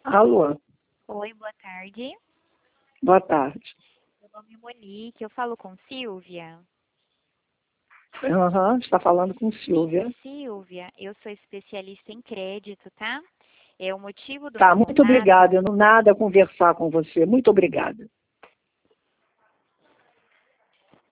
Alô, Oi, boa tarde. boa tarde. Meu nome é Monique, eu falo com Silvia. Aham, está falando com Silvia. Silvia, eu sou especialista em crédito, tá? É o motivo do Tá, meu muito contato. obrigada. Eu não nada a conversar com você. Muito obrigada.